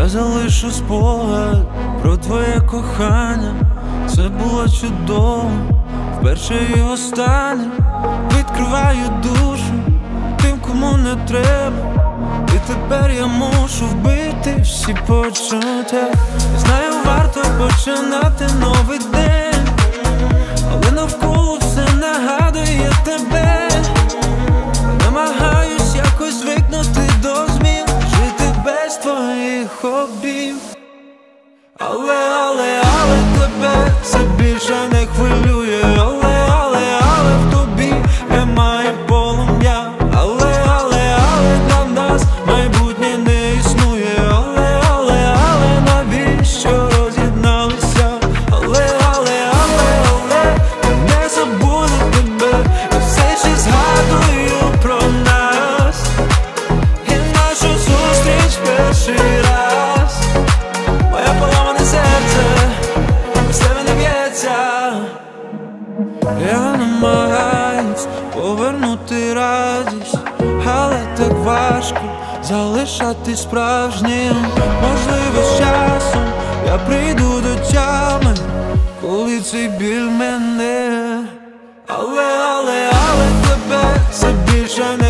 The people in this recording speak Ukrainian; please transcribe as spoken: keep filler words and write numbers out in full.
залишу спогад про твоє кохання. Це було чудово, вперше і останнє. Відкриваю душу тим, кому не треба. І тепер я мушу вбити всі почуття. Знаю, варто починати новий день, але навколо все нагадує тебе. Намагаюсь якось звикнути до змін, жити без твоїх обійм. Але, але, але тебе це більше не хвилює. Але, але, але в тобі немає полум'я. Але, але, але для нас майбутнє не існує. Але, але, але навіщо роз'єдналися? Але, але, але, але не забуду тебе. Я все ще згадую про нас і нашу зустріч перший раз. Моє поламане серце без тебе не б'ється. Я намагаюсь повернути радість, але так важко залишати справжнім. Можливо, з часом я прийду до тями, коли цей біль мене. Але, але, але тебе це більше не